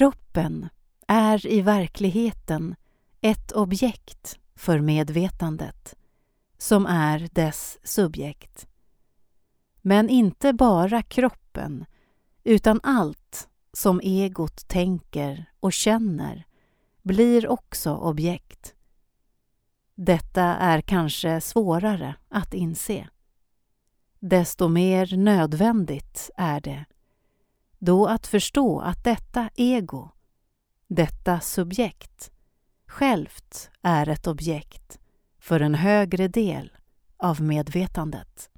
Kroppen är i verkligheten ett objekt för medvetandet, som är dess subjekt. Men inte bara kroppen, utan allt som egot tänker och känner blir också objekt. Detta är kanske svårare att inse. Desto mer nödvändigt är det då att förstå att detta ego, detta subjekt, självt är ett objekt för en högre del av medvetandet.